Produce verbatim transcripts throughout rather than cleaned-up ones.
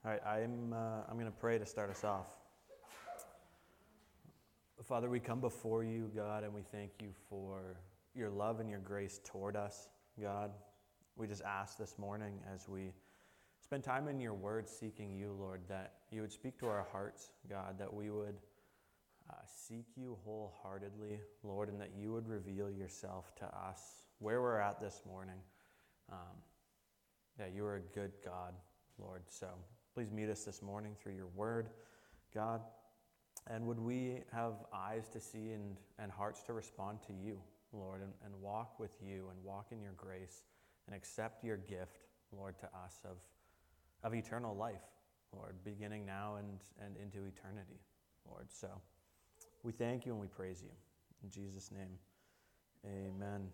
All right, I'm, uh, I'm going to pray to start us off. Father, we come before you, God, and we thank you for your love and your grace toward us, God. We just ask this morning as we spend time in your word seeking you, Lord, that you would speak to our hearts, God, that we would uh, seek you wholeheartedly, Lord, and that you would reveal yourself to us where we're at this morning. Um, that you are a good God, Lord. So please meet us this morning through your word, God. And would we have eyes to see and, and hearts to respond to you, Lord, and, and walk with you and walk in your grace and accept your gift, Lord, to us of, of eternal life, Lord, beginning now and, and into eternity, Lord. So we thank you and we praise you. In Jesus' name, amen.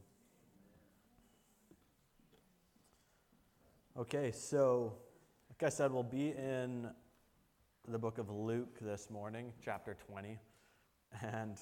Okay, so like I said, we'll be in the book of Luke this morning, chapter twenty. And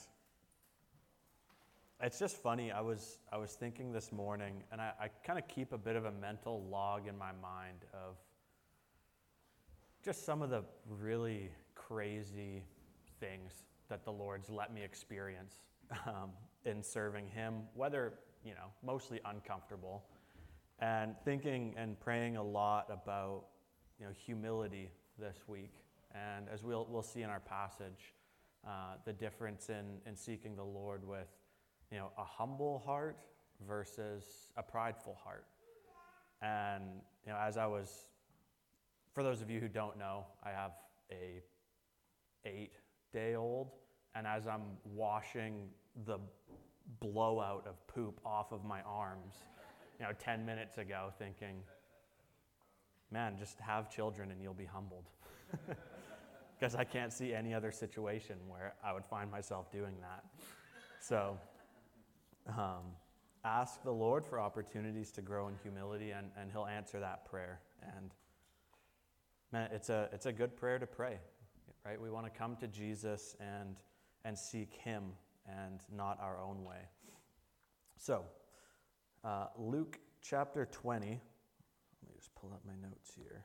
it's just funny, I was I was thinking this morning, and I, I kind of keep a bit of a mental log in my mind of just some of the really crazy things that the Lord's let me experience um, in serving him, whether, you know, mostly uncomfortable. And thinking and praying a lot about, you know, humility this week. And as we'll we'll see in our passage, uh, the difference in, in seeking the Lord with, you know, a humble heart versus a prideful heart. And, you know, as I was, for those of you who don't know, I have a eight-day-old, and as I'm washing the blowout of poop off of my arms, you know, ten minutes ago, thinking, man, just have children and you'll be humbled. Because I can't see any other situation where I would find myself doing that. So um, ask the Lord for opportunities to grow in humility, and, and he'll answer that prayer. And man, it's a it's a good prayer to pray, right? We want to come to Jesus and and seek him and not our own way. So Uh, Luke chapter twenty. Let me just pull up my notes here.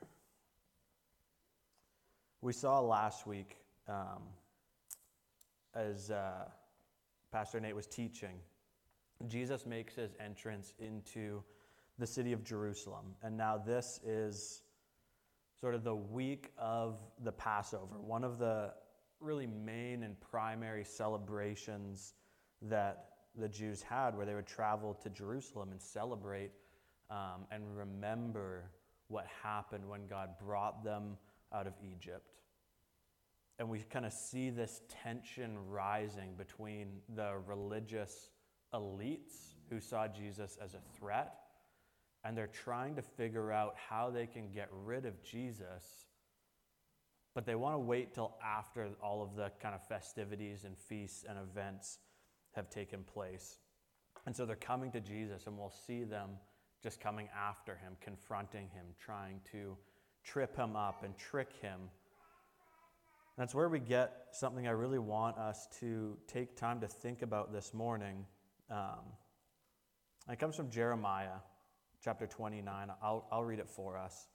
We saw last week um, as uh, Pastor Nate was teaching, Jesus makes his entrance into the city of Jerusalem. And now this is sort of the week of the Passover, one of the really main and primary celebrations that the Jews had, where they would travel to Jerusalem and celebrate um, and remember what happened when God brought them out of Egypt. And we kind of see this tension rising between the religious elites who saw Jesus as a threat, and they're trying to figure out how they can get rid of Jesus, but they want to wait till after all of the kind of festivities and feasts and events have taken place. And so they're coming to Jesus, and we'll see them just coming after him, confronting him, trying to trip him up and trick him. That's where we get something I really want us to take time to think about this morning. Um, it comes from Jeremiah chapter twenty-nine. I'll, I'll read it for us.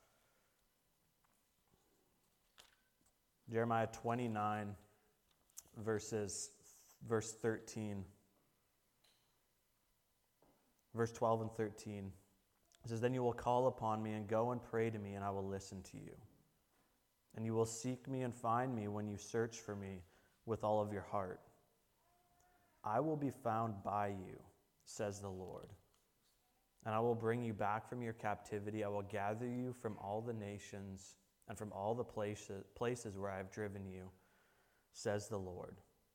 Jeremiah twenty-nine, verses Verse thirteen, verse twelve and thirteen, it says, "Then you will call upon me and go and pray to me, and I will listen to you. And you will seek me and find me when you search for me with all of your heart. I will be found by you, says the Lord. And I will bring you back from your captivity. I will gather you from all the nations and from all the places, places where I have driven you, says the Lord."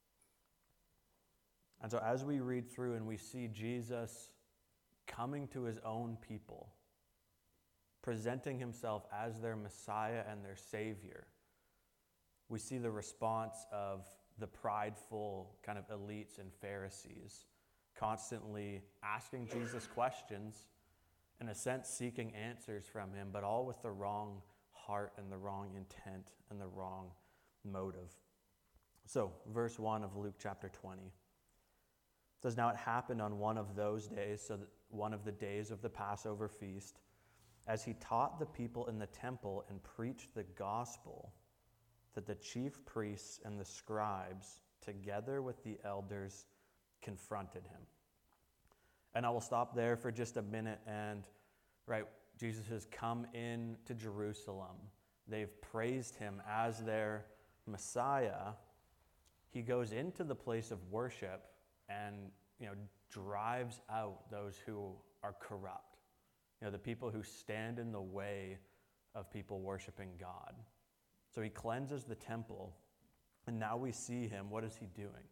And so as we read through and we see Jesus coming to his own people, presenting himself as their Messiah and their Savior, we see the response of the prideful kind of elites and Pharisees constantly asking Jesus questions, in a sense seeking answers from him, but all with the wrong heart and the wrong intent and the wrong motive. So, verse one of Luke chapter twenty. It says, "Now it happened on one of those days, so that one of the days of the Passover feast, as he taught the people in the temple and preached the gospel, that the chief priests and the scribes, together with the elders, confronted him. And I will stop there for just a minute. And, right, Jesus has come in to Jerusalem. They've praised him as their Messiah. He goes into the place of worship and, you know, drives out those who are corrupt. You know, the people who stand in the way of people worshiping God. So he cleanses the temple, and now we see him. What is he doing?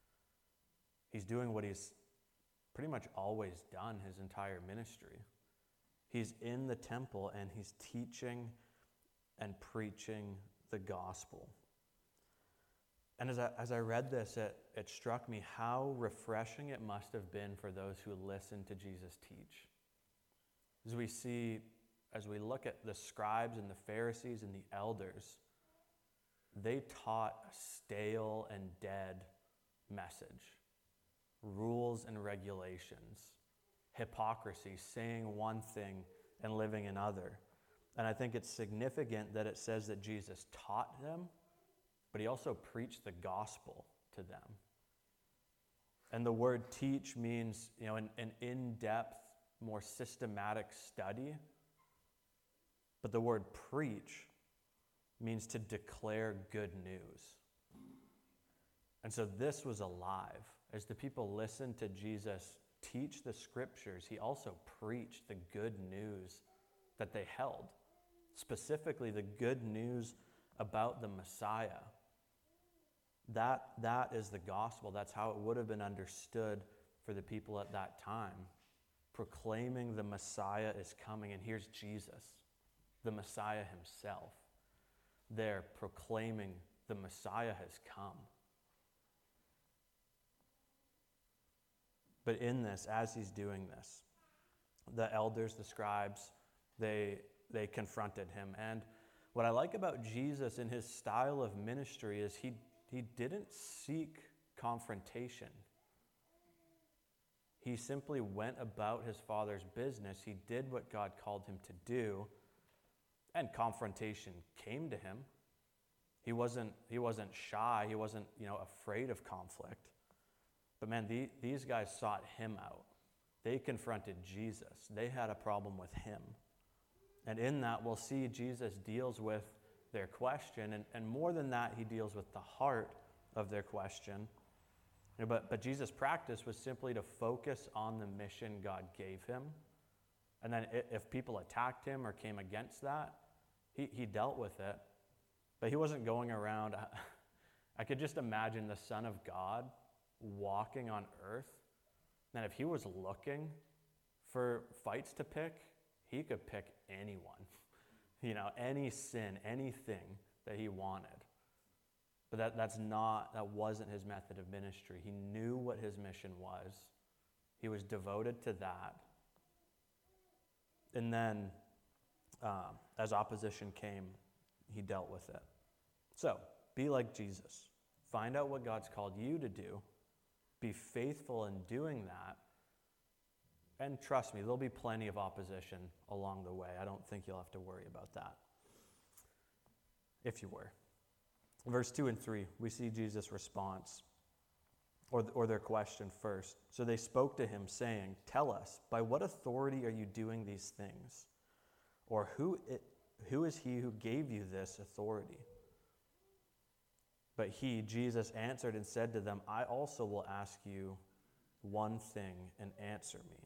He's doing what he's pretty much always done his entire ministry. He's in the temple, and he's teaching and preaching the gospel. And as I, as I read this, it, it struck me how refreshing it must have been for those who listened to Jesus teach. As we see, as we look at the scribes and the Pharisees and the elders, they taught a stale and dead message. Rules and regulations, hypocrisy, saying one thing and living another. And I think it's significant that it says that Jesus taught them, but he also preached the gospel to them. And the word teach means, you know, an, an in-depth, more systematic study. But the word preach means to declare good news. And so this was alive. As the people listened to Jesus teach the scriptures, he also preached the good news that they held. Specifically, the good news about the Messiah. That, that is the gospel. That's how it would have been understood for the people at that time. Proclaiming the Messiah is coming. And here's Jesus, the Messiah himself. There proclaiming the Messiah has come. But in this, as he's doing this, the elders, the scribes, they, they confronted him. And what I like about Jesus in his style of ministry is he, he didn't seek confrontation. He simply went about his Father's business. He did what God called him to do, and confrontation came to him. He wasn't, he wasn't shy. He wasn't, you know, afraid of conflict. But man, the, these guys sought him out. They confronted Jesus. They had a problem with him. And in that, we'll see Jesus deals with their question. And, and more than that, he deals with the heart of their question. You know, but, but Jesus' practice was simply to focus on the mission God gave him. And then if people attacked him or came against that, he, he dealt with it. But he wasn't going around. I could just imagine the Son of God walking on earth. And if he was looking for fights to pick, he could pick anyone. You know, any sin, anything that he wanted. But that, that's not, that wasn't his method of ministry. He knew what his mission was. He was devoted to that. And then, um, as opposition came, he dealt with it. So, be like Jesus. Find out what God's called you to do. Be faithful in doing that. And trust me, there'll be plenty of opposition along the way. I don't think you'll have to worry about that. If you were. Verse two and three, we see Jesus' response, or, or their question first. So they spoke to him, saying, "Tell us, by what authority are you doing these things? Or who, it, who is he who gave you this authority?" But he, Jesus, answered and said to them, "I also will ask you one thing, and answer me."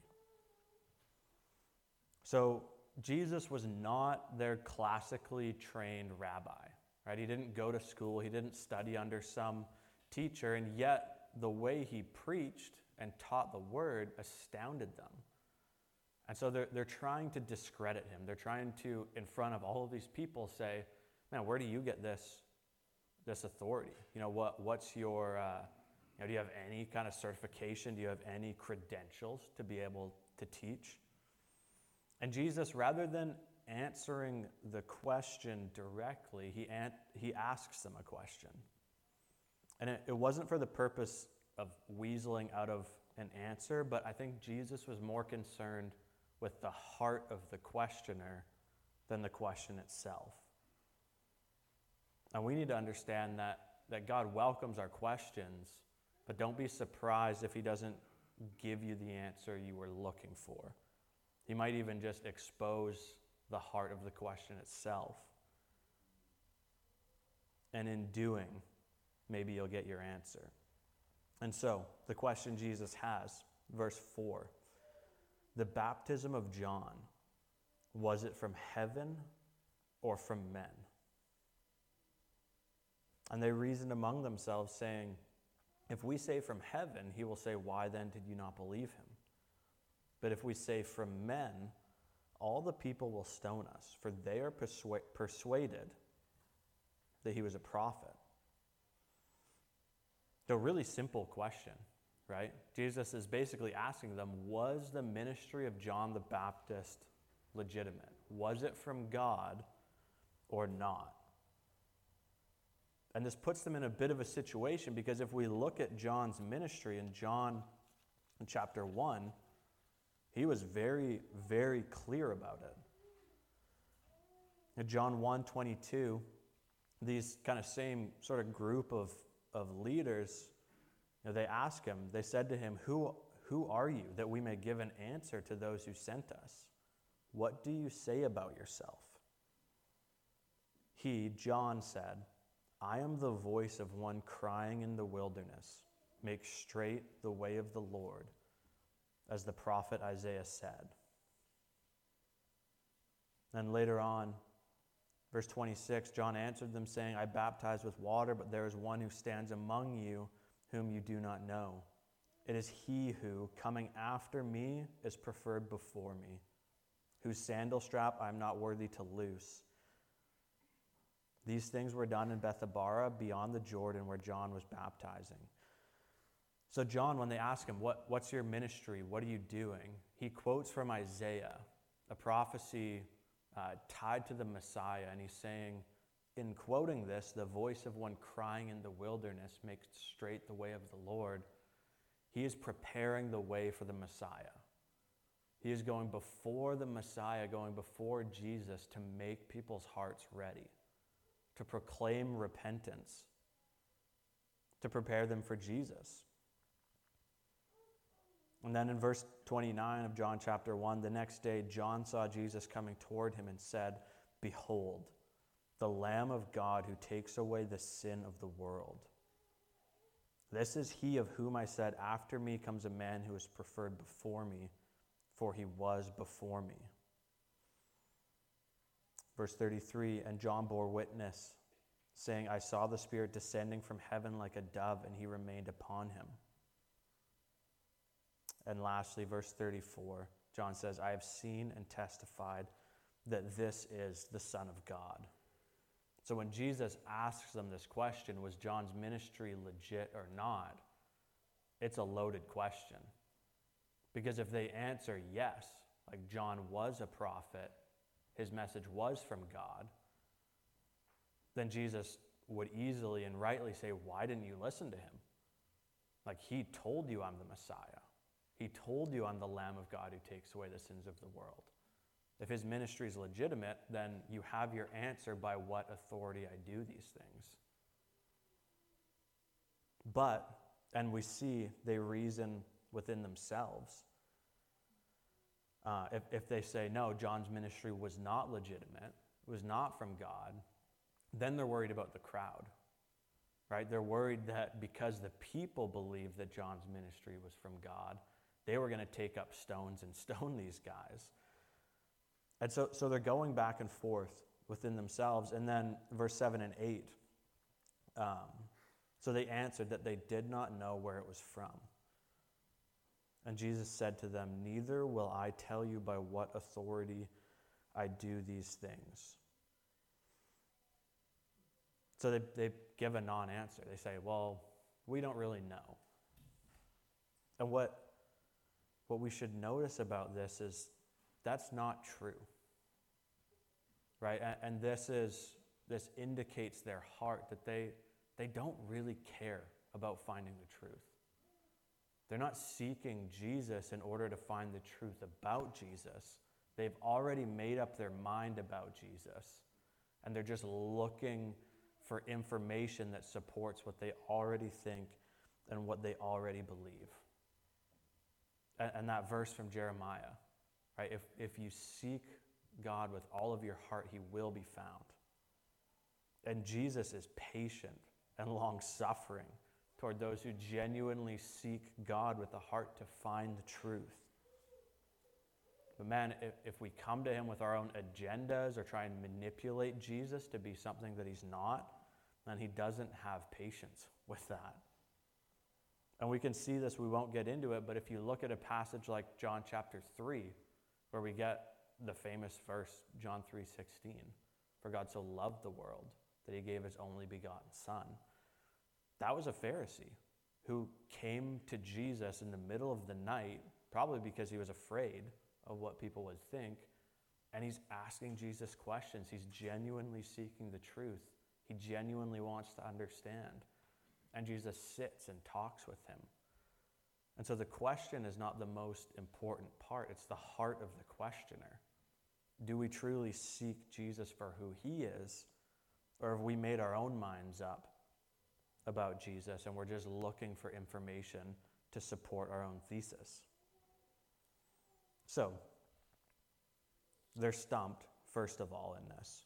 So Jesus was not their classically trained rabbi, right? He didn't go to school. He didn't study under some teacher. And yet the way he preached and taught the word astounded them. And so they're, they're trying to discredit him. They're trying to, in front of all of these people, say, "Man, where do you get this, this authority? You know, what, what's your, uh, you know, do you have any kind of certification? Do you have any credentials to be able to teach?" And Jesus, rather than answering the question directly, he, an- he asks them a question. And it, it wasn't for the purpose of weaseling out of an answer, but I think Jesus was more concerned with the heart of the questioner than the question itself. And we need to understand that, that God welcomes our questions, but don't be surprised if he doesn't give you the answer you were looking for. He might even just expose the heart of the question itself. And in doing, maybe you'll get your answer. And so, the question Jesus has, verse four, the baptism of John, was it from heaven or from men? And they reasoned among themselves, saying, if we say from heaven, he will say, why then did you not believe him? But if we say from men, all the people will stone us, for they are persua- persuaded that he was a prophet. A really simple question, right? Jesus is basically asking them, was the ministry of John the Baptist legitimate? Was it from God or not? And this puts them in a bit of a situation, because if we look at John's ministry in John in chapter one, he was very, very clear about it. In John one twenty-two, these kind of same sort of group of, of leaders, you know, they ask him, they said to him, who, who are you, that we may give an answer to those who sent us? What do you say about yourself? He, John, said, I am the voice of one crying in the wilderness, make straight the way of the Lord, as the prophet Isaiah said. Then later on, verse twenty-six, John answered them, saying, I baptize with water, but there is one who stands among you whom you do not know. It is he who, coming after me, is preferred before me, whose sandal strap I am not worthy to loose. These things were done in Bethabara, beyond the Jordan, where John was baptizing. So John, when they ask him, what, what's your ministry? What are you doing? He quotes from Isaiah, a prophecy uh, tied to the Messiah. And he's saying, in quoting this, the voice of one crying in the wilderness, make straight the way of the Lord. He is preparing the way for the Messiah. He is going before the Messiah, going before Jesus to make people's hearts ready, to proclaim repentance, to prepare them for Jesus. And then in verse twenty-nine of John chapter one, the next day John saw Jesus coming toward him and said, behold, the Lamb of God who takes away the sin of the world. This is he of whom I said, after me comes a man who is preferred before me, for he was before me. Verse thirty-three, and John bore witness, saying, I saw the Spirit descending from heaven like a dove, and he remained upon him. And lastly, verse thirty-four, John says, I have seen and testified that this is the Son of God. So when Jesus asks them this question, was John's ministry legit or not? It's a loaded question. Because if they answer yes, like John was a prophet, his message was from God, then Jesus would easily and rightly say, why didn't you listen to him? Like, he told you I'm the Messiah. He told you I'm the Lamb of God who takes away the sins of the world. If his ministry is legitimate, then you have your answer by what authority I do these things. But, and we see they reason within themselves. Uh, if, if they say, no, John's ministry was not legitimate, it was not from God, then they're worried about the crowd, right? They're worried that because the people believed that John's ministry was from God, they were going to take up stones and stone these guys. And so, so they're going back and forth within themselves. And then verse seven and eight, um, so they answered that they did not know where it was from. And Jesus said to them, neither will I tell you by what authority I do these things. So they, they give a non-answer. They say, well, we don't really know. And what, what we should notice about this is that's not true, right? And, and this is this indicates their heart that they, they don't really care about finding the truth. They're not seeking Jesus in order to find the truth about Jesus. They've already made up their mind about Jesus, and they're just looking for information that supports what they already think and what they already believe. And, and that verse from Jeremiah, right? If, if you seek God with all of your heart, he will be found. And Jesus is patient and long-suffering toward those who genuinely seek God with a heart to find the truth. But man, if, if we come to him with our own agendas or try and manipulate Jesus to be something that he's not, then he doesn't have patience with that. And we can see this, we won't get into it, but if you look at a passage like John chapter three, where we get the famous verse, John three sixteen, for God so loved the world that he gave his only begotten son. That was a Pharisee who came to Jesus in the middle of the night, probably because he was afraid of what people would think, and he's asking Jesus questions. He's genuinely seeking the truth. He genuinely wants to understand. And Jesus sits and talks with him. And so the question is not the most important part. It's the heart of the questioner. Do we truly seek Jesus for who he is, or have we made our own minds up about Jesus and we're just looking for information to support our own thesis? So, they're stumped, first of all, in this.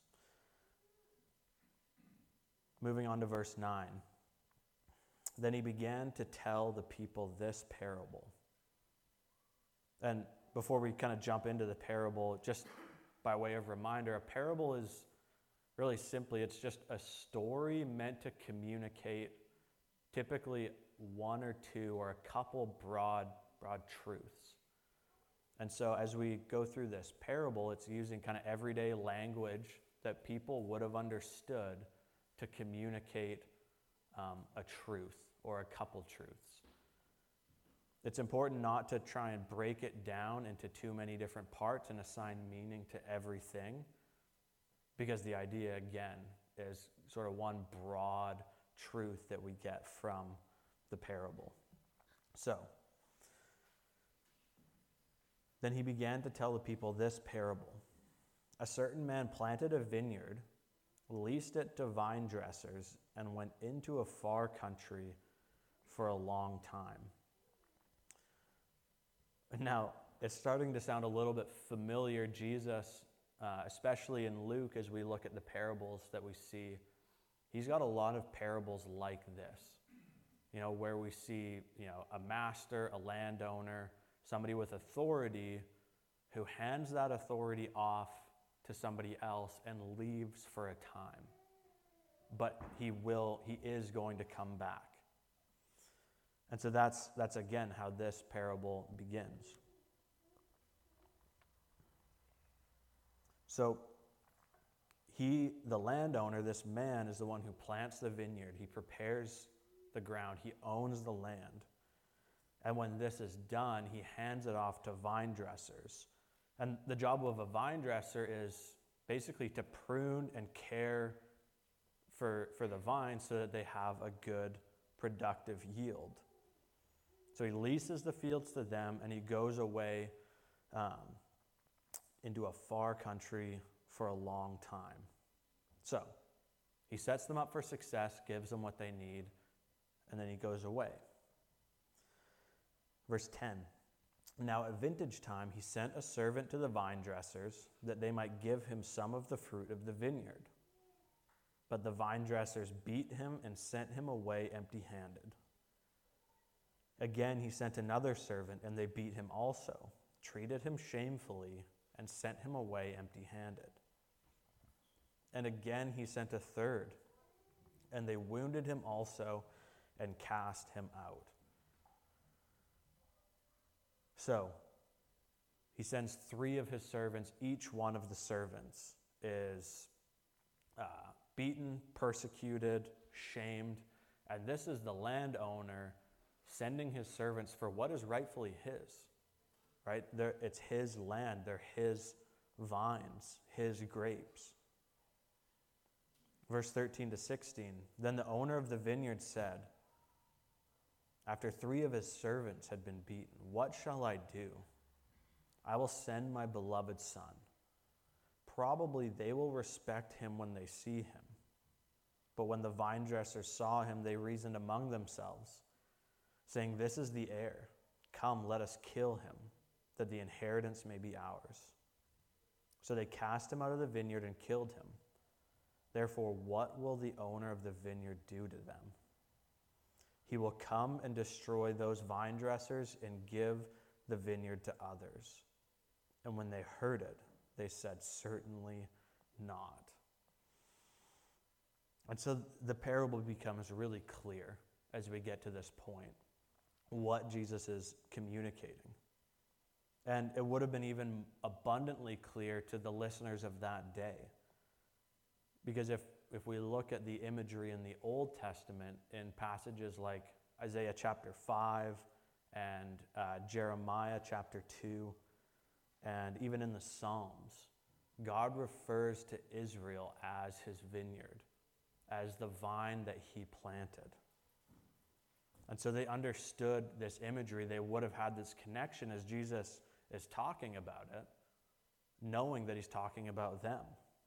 Moving on to verse nine. Then he began to tell the people this parable. And before we kind of jump into the parable, just by way of reminder, a parable is really simply, it's just a story meant to communicate typically one or two or a couple broad, broad truths. And so as we go through this parable, it's using kind of everyday language that people would have understood to communicate um, a truth or a couple truths. It's important not to try and break it down into too many different parts and assign meaning to everything, because the idea, again, is sort of one broad truth that we get from the parable. So, then he began to tell the people this parable. A certain man planted a vineyard, leased it to vine dressers, and went into a far country for a long time. Now, it's starting to sound a little bit familiar. Jesus, uh, especially in Luke, as we look at the parables that we see, he's got a lot of parables like this, you know, where we see, you know, a master, a landowner, somebody with authority who hands that authority off to somebody else and leaves for a time. But he will, he is going to come back. And so that's, that's again how this parable begins. So he, the landowner, this man, is the one who plants the vineyard. He prepares the ground. He owns the land. And when this is done, he hands it off to vine dressers. And the job of a vine dresser is basically to prune and care for, for the vine so that they have a good, productive yield. So he leases the fields to them, and he goes away um, into a far country for a long time. So he sets them up for success, gives them what they need, and then he goes away. Verse ten. Now at vintage time he sent a servant to the vine dressers that they might give him some of the fruit of the vineyard. But the vine dressers beat him and sent him away empty-handed. Again he sent another servant, and they beat him also, treated him shamefully, and sent him away empty-handed. And again he sent a third, and they wounded him also and cast him out. So, he sends three of his servants. Each one of the servants is uh, beaten, persecuted, shamed. And this is the landowner sending his servants for what is rightfully his, right? They're, it's his land. They're his vines, his grapes. Verse thirteen to sixteen. Then the owner of the vineyard said, after three of his servants had been beaten, what shall I do? I will send my beloved son. Probably they will respect him when they see him. But when the vine dressers saw him, they reasoned among themselves, saying, this is the heir. Come, let us kill him, that the inheritance may be ours. So they cast him out of the vineyard and killed him. Therefore, what will the owner of the vineyard do to them? He will come and destroy those vine dressers and give the vineyard to others. And when they heard it, they said, certainly not. And so the parable becomes really clear as we get to this point, what Jesus is communicating. And it would have been even abundantly clear to the listeners of that day. Because if, if we look at the imagery in the Old Testament in passages like Isaiah chapter five and uh, Jeremiah chapter two, and even in the Psalms, God refers to Israel as his vineyard, as the vine that he planted. And so they understood this imagery. They would have had this connection as Jesus is talking about it, knowing that he's talking about them.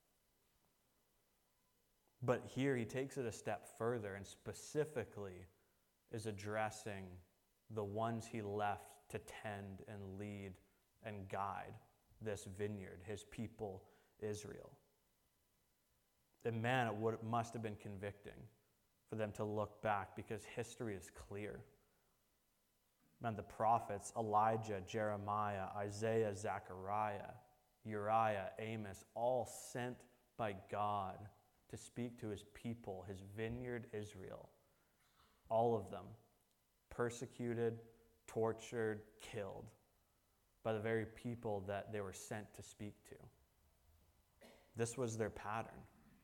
But here he takes it a step further and specifically is addressing the ones he left to tend and lead and guide this vineyard, his people, Israel. And man, it, would, it must have been convicting for them to look back because history is clear. Man, the prophets, Elijah, Jeremiah, Isaiah, Zechariah, Uriah, Amos, all sent by God to speak to his people, his vineyard, Israel. All of them persecuted, tortured, killed by the very people that they were sent to speak to. This was their pattern.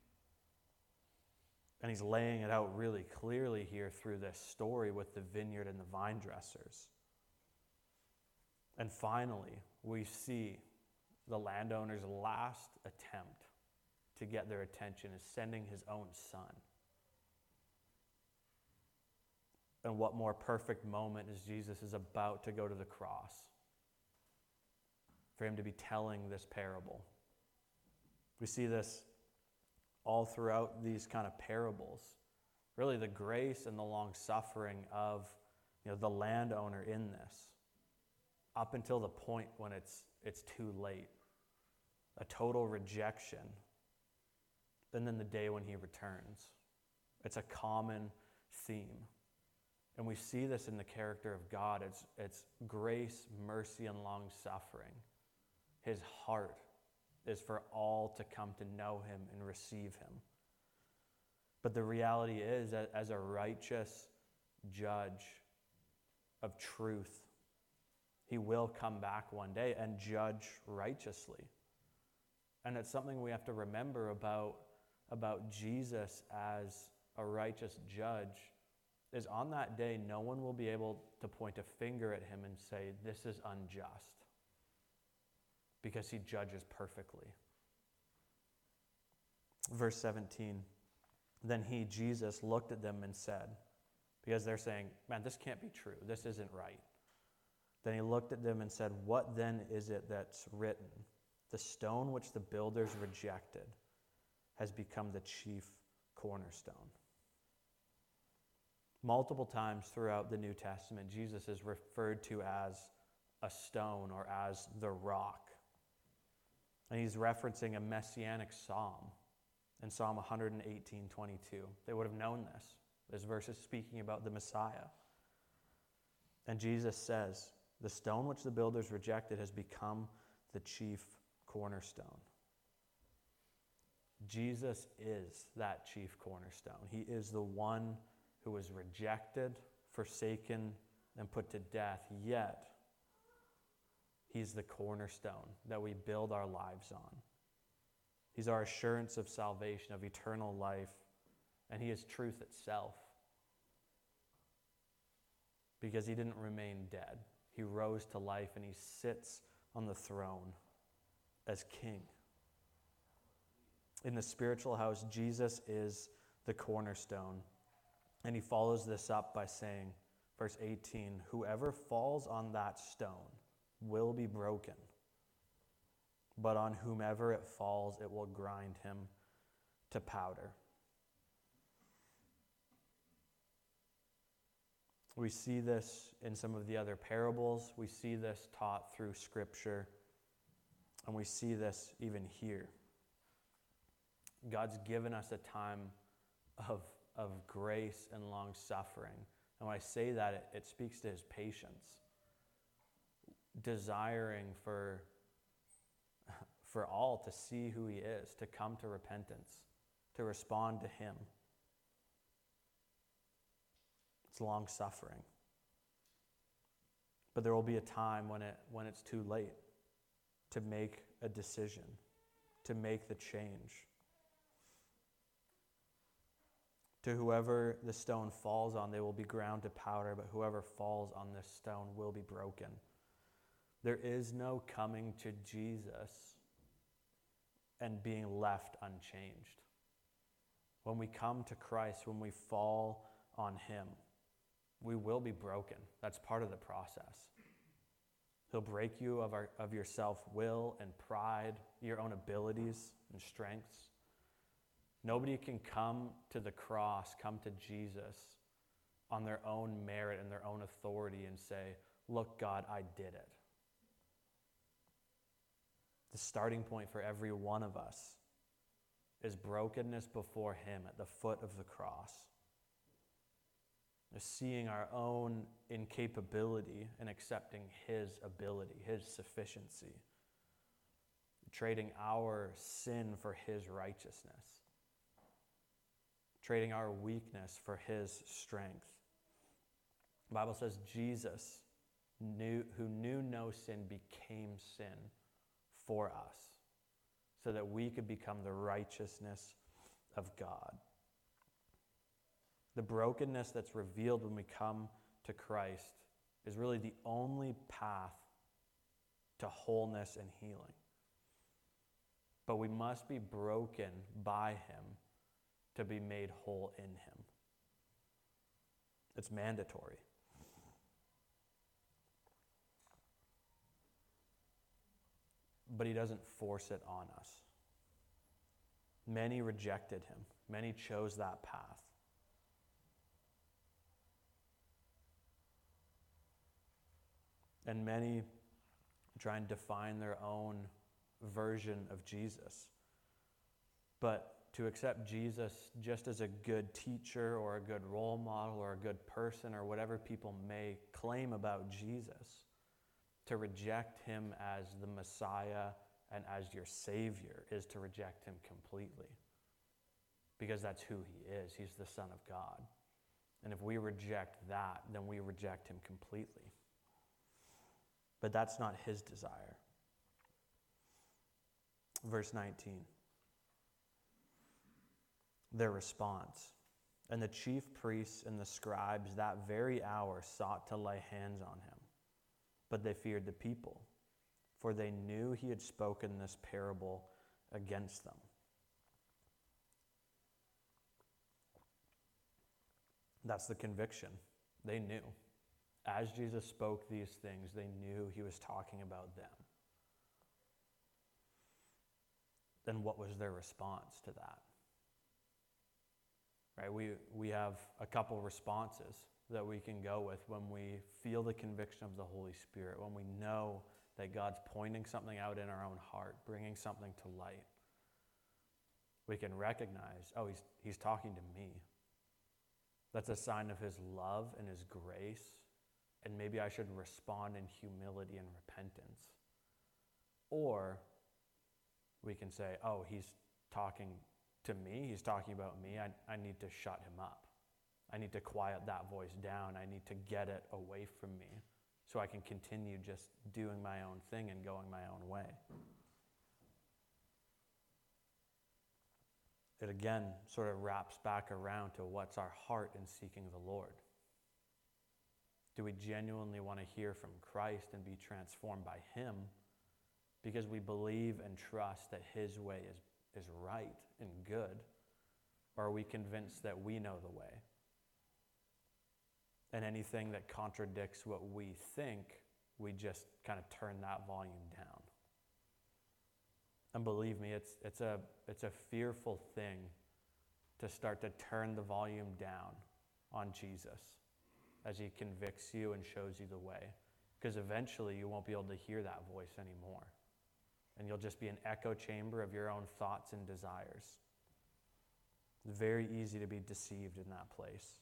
And he's laying it out really clearly here through this story with the vineyard and the vine dressers. And finally, we see the landowner's last attempt to get their attention is sending his own son. And what more perfect moment as Jesus is about to go to the cross for him to be telling this parable. We see this all throughout these kind of parables. Really the grace and the long suffering of, you know, the landowner in this, up until the point when it's it's too late. A total rejection. And then the day when he returns. It's a common theme. And we see this in the character of God. It's, it's grace, mercy, and long suffering. His heart is for all to come to know him and receive him. But the reality is that as a righteous judge of truth, he will come back one day and judge righteously. And it's something we have to remember about, about Jesus as a righteous judge, is on that day, no one will be able to point a finger at him and say, this is unjust, because he judges perfectly. Verse seventeen, then he, Jesus, looked at them and said, because they're saying, man, this can't be true. This isn't right. Then he looked at them and said, what then is it that's written? The stone which the builders rejected has become the chief cornerstone. Multiple times throughout the New Testament, Jesus is referred to as a stone or as the rock. And he's referencing a messianic psalm in Psalm one eighteen twenty-two. They would have known this. This verse is speaking about the Messiah. And Jesus says, the stone which the builders rejected has become the chief cornerstone. Jesus is that chief cornerstone. He is the one who was rejected, forsaken, and put to death, yet he's the cornerstone that we build our lives on. He's our assurance of salvation, of eternal life, and he is truth itself. Because he didn't remain dead. He rose to life and he sits on the throne as king. In the spiritual house, Jesus is the cornerstone. And he follows this up by saying, Verse eighteen, whoever falls on that stone will be broken, but on whomever it falls, it will grind him to powder. We see this in some of the other parables. We see this taught through Scripture. And we see this even here. God's given us a time of, of grace and long suffering. And when I say that, it, it speaks to his patience. Desiring for, for all to see who he is, to come to repentance, to respond to him. It's long suffering. But there will be a time when it when it's too late to make a decision, to make the change. To whoever the stone falls on, they will be ground to powder, but whoever falls on this stone will be broken. There is no coming to Jesus and being left unchanged. When we come to Christ, when we fall on him, we will be broken. That's part of the process. He'll break you of, our, of your self-will and pride, your own abilities and strengths. Nobody can come to the cross, come to Jesus on their own merit and their own authority and say, look, God, I did it. The starting point for every one of us is brokenness before him at the foot of the cross. Seeing our own incapability and accepting his ability, his sufficiency. Trading our sin for his righteousness. Trading our weakness for his strength. The Bible says Jesus, knew, who knew no sin, became sin for us so that we could become the righteousness of God. The brokenness that's revealed when we come to Christ is really the only path to wholeness and healing. But we must be broken by him to be made whole in him. It's mandatory. But he doesn't force it on us. Many rejected him. Many chose that path. And many try and define their own version of Jesus. But to accept Jesus just as a good teacher or a good role model or a good person or whatever people may claim about Jesus, to reject him as the Messiah and as your Savior is to reject him completely. Because that's who he is. He's the Son of God. And if we reject that, then we reject him completely. But that's not his desire. Verse nineteen. Their response. And the chief priests and the scribes that very hour sought to lay hands on him. But they feared the people, for they knew he had spoken this parable against them. That's the conviction. They knew. As Jesus spoke these things, they knew he was talking about them. Then what was their response to that? Right? We, we have a couple responses that we can go with when we feel the conviction of the Holy Spirit, when we know that God's pointing something out in our own heart, bringing something to light. We can recognize, oh, he's, he's talking to me. That's a sign of his love and his grace. And maybe I should respond in humility and repentance. Or we can say, oh, he's talking to me. He's talking about me. I, I need to shut him up. I need to quiet that voice down. I need to get it away from me so I can continue just doing my own thing and going my own way. It again sort of wraps back around to what's our heart in seeking the Lord. Do we genuinely want to hear from Christ and be transformed by him because we believe and trust that his way is, is right and good? Or are we convinced that we know the way? And anything that contradicts what we think, we just kind of turn that volume down. And believe me, it's it's a it's a fearful thing to start to turn the volume down on Jesus as he convicts you and shows you the way. Because eventually you won't be able to hear that voice anymore. And you'll just be an echo chamber of your own thoughts and desires. It's very easy to be deceived in that place.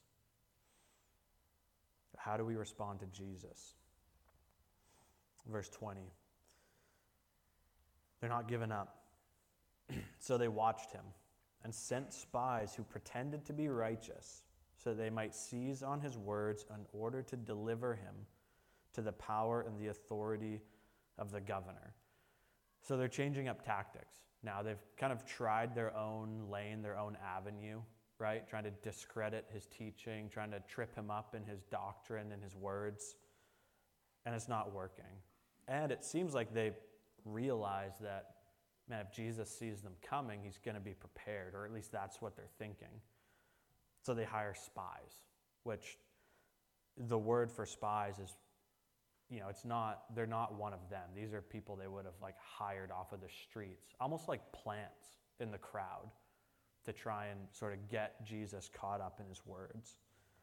How do we respond to Jesus? Verse twenty. They're not giving up. So they watched him and sent spies who pretended to be righteous so they might seize on his words in order to deliver him to the power and the authority of the governor. So they're changing up tactics. Now they've kind of tried their own lane, their own avenue, right? Trying to discredit his teaching, trying to trip him up in his doctrine and his words. And it's not working. And it seems like they realize that, man, if Jesus sees them coming, he's going to be prepared, or at least that's what they're thinking. So they hire spies, which the word for spies is, you know, it's not, they're not one of them. These are people they would have like hired off of the streets, almost like plants in the crowd to try and sort of get Jesus caught up in his words.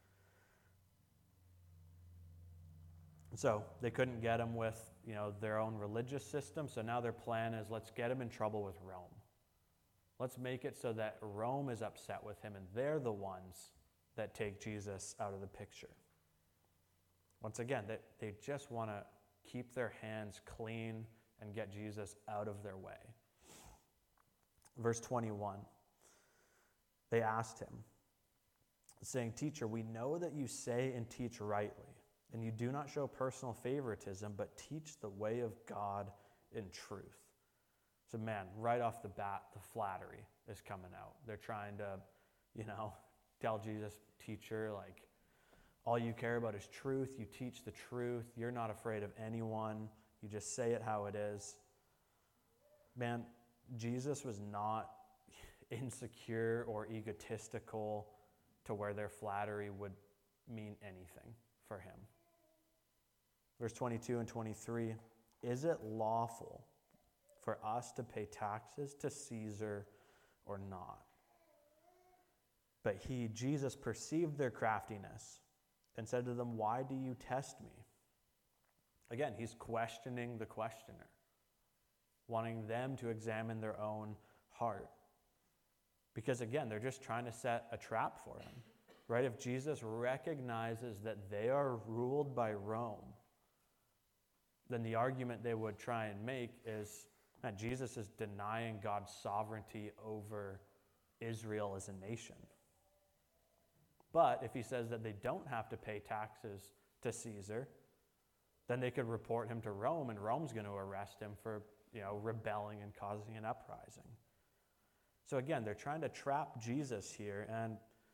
So they couldn't get him with, you know, their own religious system. So now their plan is, let's get him in trouble with Rome. Let's make it so that Rome is upset with him and they're the ones that take Jesus out of the picture. Once again, they, they just want to keep their hands clean and get Jesus out of their way. Verse twenty-one, they asked him, saying, "Teacher, we know that you say and teach rightly, and you do not show personal favoritism, but teach the way of God in truth." So man, right off the bat, the flattery is coming out. They're trying to, you know, tell Jesus, teacher, like, all you care about is truth. You teach the truth. You're not afraid of anyone. You just say it how it is. Man, Jesus was not insecure or egotistical to where their flattery would mean anything for him. Verse twenty-two and twenty-three, "Is it lawful for us to pay taxes to Caesar or not?" But he, Jesus, perceived their craftiness and said to them, "Why do you test me?" Again, he's questioning the questioner, wanting them to examine their own heart. Because again, they're just trying to set a trap for him, right? If Jesus recognizes that they are ruled by Rome, then the argument they would try and make is that Jesus is denying God's sovereignty over Israel as a nation. But if he says that they don't have to pay taxes to Caesar, then they could report him to Rome, and Rome's going to arrest him for, you know, rebelling and causing an uprising. So again, they're trying to trap Jesus here, and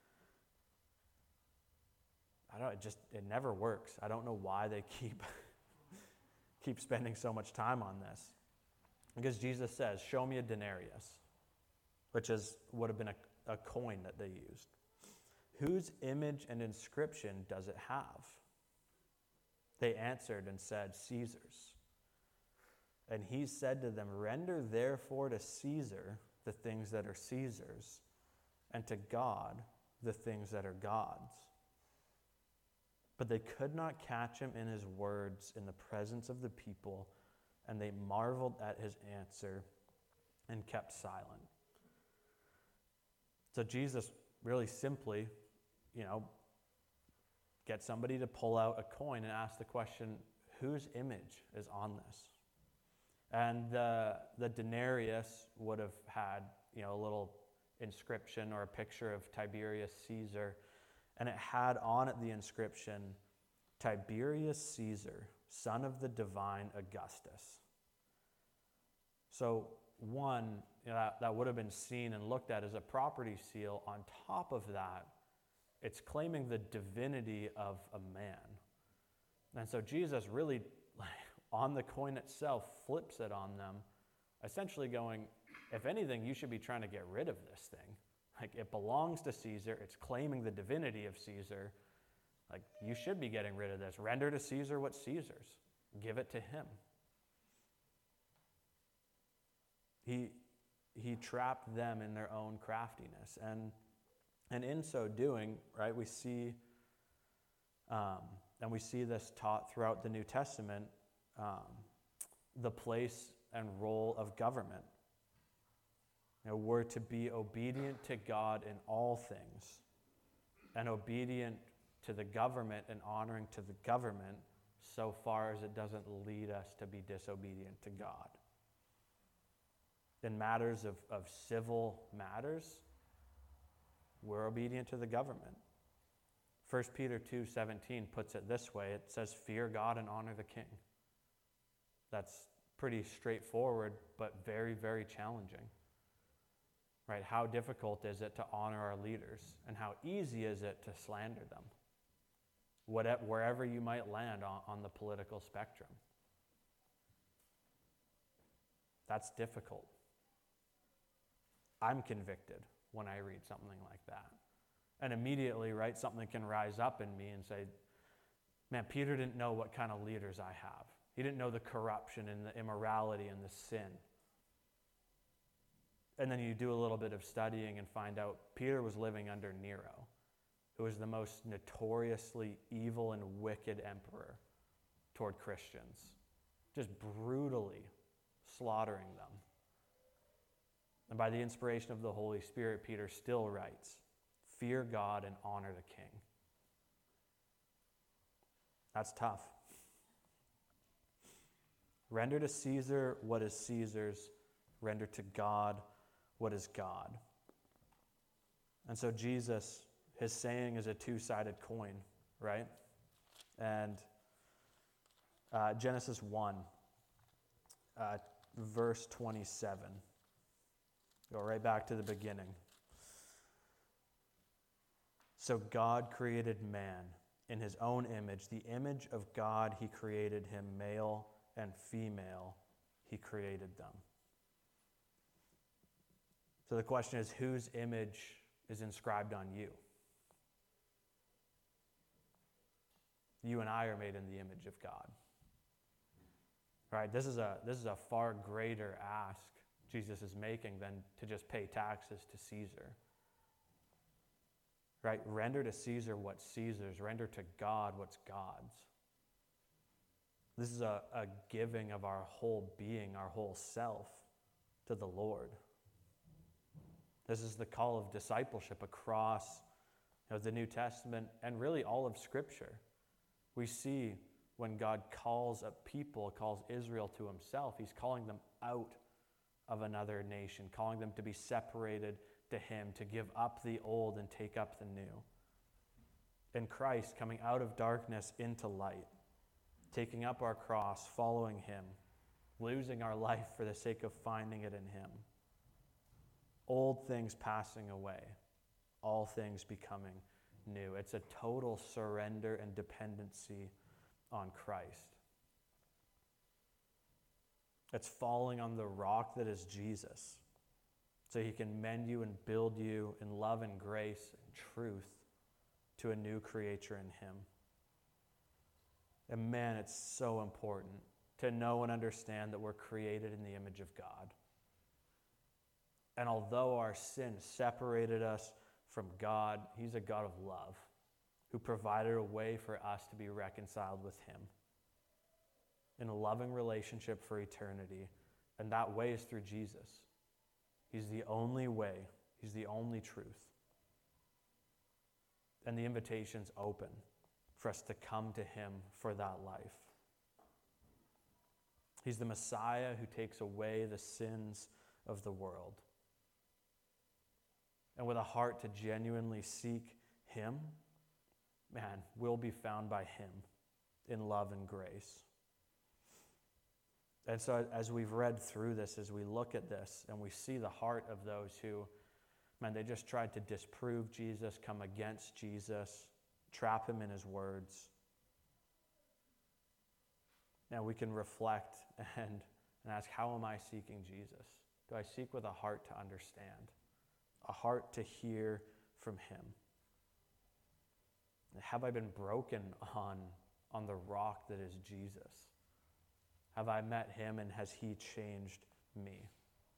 I don't know, it just, it never works. I don't know why they keep keep spending so much time on this. Because Jesus says, "Show me a denarius," which is would have been a, a coin that they used. "Whose image and inscription does it have?" They answered and said, "Caesar's." And he said to them, "Render therefore to Caesar the things that are Caesar's, and to God the things that are God's." But they could not catch him in his words in the presence of the people, and they marveled at his answer and kept silent. So Jesus really simply, you know, gets somebody to pull out a coin and ask the question, whose image is on this? And the, the denarius would have had, you know, a little inscription or a picture of Tiberius Caesar, and it had on it the inscription, "Tiberius Caesar, son of the divine Augustus." So one, you know, that, that would have been seen and looked at as a property seal. On top of that, it's claiming the divinity of a man. And so Jesus really, on the coin itself, flips it on them, essentially going, if anything, you should be trying to get rid of this thing. Like, it belongs to Caesar. It's claiming the divinity of Caesar. Like, you should be getting rid of this. Render to Caesar what's Caesar's. Give it to him. He, he trapped them in their own craftiness. And, and in so doing, right, we see, um, and we see this taught throughout the New Testament, um, the place and role of government. You know, we're to be obedient to God in all things, and obedient to the government and honoring to the government so far as it doesn't lead us to be disobedient to God. In matters of, of civil matters, we're obedient to the government. First Peter two seventeen puts it this way. It says, fear God and honor the king. That's pretty straightforward, but very, very challenging. Right? How difficult is it to honor our leaders? And how easy is it to slander them? Whatever, wherever you might land on, on the political spectrum. That's difficult. I'm convicted when I read something like that. And immediately, right, something can rise up in me and say, man, Peter didn't know what kind of leaders I have. He didn't know the corruption and the immorality and the sin. And then you do a little bit of studying and find out Peter was living under Nero, who was the most notoriously evil and wicked emperor toward Christians, just brutally slaughtering them. And by the inspiration of the Holy Spirit, Peter still writes, fear God and honor the king. That's tough. Render to Caesar what is Caesar's, render to God what is God. And so Jesus, his saying is a two-sided coin, right? And uh, Genesis one, uh, verse twenty-seven. Go right back to the beginning. So God created man in his own image. The image of God he created him, male and female he created them. So the question is, whose image is inscribed on you? You and I are made in the image of God. Right? This is a this is a far greater ask Jesus is making than to just pay taxes to Caesar. Right? Render to Caesar what's Caesar's. Render to God what's God's. This is a, a giving of our whole being, our whole self to the Lord. This is the call of discipleship across, you know, the New Testament and really all of Scripture. We see when God calls a people, calls Israel to himself, he's calling them out of another nation, calling them to be separated to him, to give up the old and take up the new. In Christ, coming out of darkness into light, taking up our cross, following him, losing our life for the sake of finding it in him. Old things passing away, all things becoming new. It's a total surrender and dependency on Christ. It's falling on the rock that is Jesus, so he can mend you and build you in love and grace and truth to a new creature in him. And man, it's so important to know and understand that we're created in the image of God. And although our sin separated us from God, he's a God of love who provided a way for us to be reconciled with him in a loving relationship for eternity. And that way is through Jesus. He's the only way. He's the only truth. And the invitation's open for us to come to him for that life. He's the Messiah who takes away the sins of the world. And with a heart to genuinely seek him, man, we'll be found by him in love and grace. And so as we've read through this, as we look at this, and we see the heart of those who, man, they just tried to disprove Jesus, come against Jesus, trap him in his words. Now we can reflect and, and ask, how am I seeking Jesus? Do I seek with a heart to understand? A heart to hear from him? Have I been broken on, on the rock that is Jesus? Have I met him and has he changed me?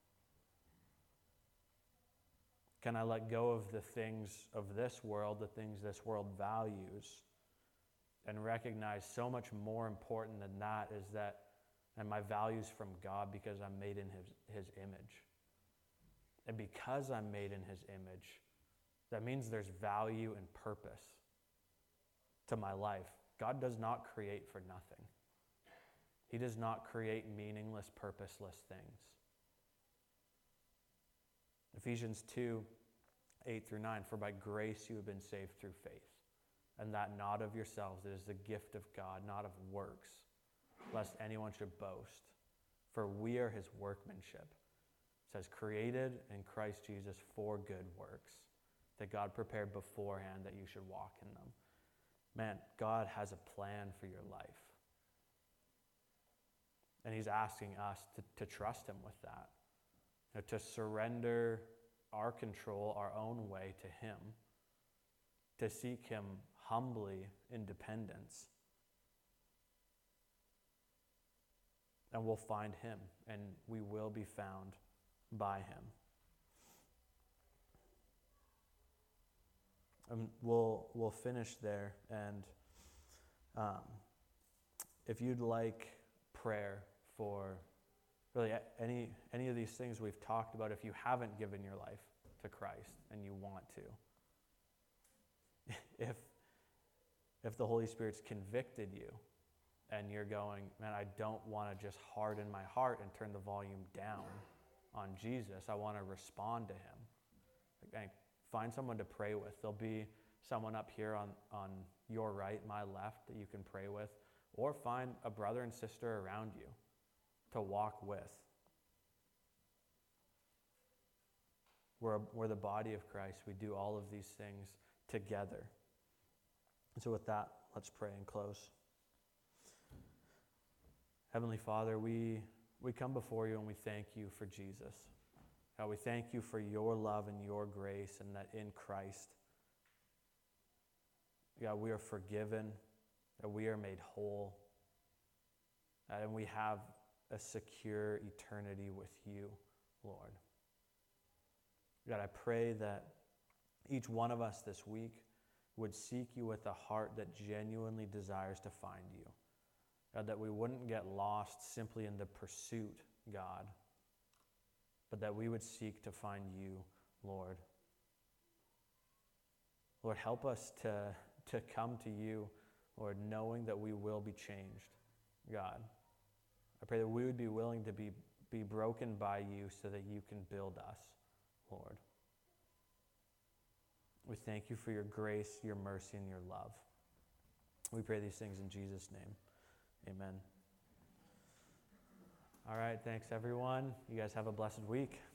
Can I let go of the things of this world, the things this world values, and recognize so much more important than that is that, and my values from God because I'm made in his, his image. And because I'm made in his image, that means there's value and purpose to my life. God does not create for nothing. He does not create meaningless, purposeless things. Ephesians two, eight through nine, for by grace you have been saved through faith, and that not of yourselves, it is the gift of God, not of works, lest anyone should boast. For we are his workmanship. It says, created in Christ Jesus for good works, that God prepared beforehand that you should walk in them. Man, God has a plan for your life. And he's asking us to, to trust him with that. You know, to surrender our control, our own way to him. To seek him humbly in dependence. And we'll find him, and we will be found by him. And we'll we'll finish there. And um, if you'd like prayer for really any any of these things we've talked about, if you haven't given your life to Christ and you want to, if if the Holy Spirit's convicted you and you're going, man, I don't want to just harden my heart and turn the volume down on Jesus. I want to respond to him. Okay, find someone to pray with. There'll be someone up here on, on your right, my left, that you can pray with. Or find a brother and sister around you to walk with. We're, we're the body of Christ. We do all of these things together. And so with that, let's pray and close. Heavenly Father, we, we come before you and we thank you for Jesus. God, we thank you for your love and your grace, and that in Christ, God, we are forgiven, that we are made whole, and we have a secure eternity with you, Lord. God, I pray that each one of us this week would seek you with a heart that genuinely desires to find you. God, that we wouldn't get lost simply in the pursuit, God, but that we would seek to find you, Lord. Lord, help us to, to come to you, Lord, knowing that we will be changed, God. I pray that we would be willing to be, be broken by you so that you can build us, Lord. We thank you for your grace, your mercy, and your love. We pray these things in Jesus' name. Amen. All right, thanks everyone. You guys have a blessed week.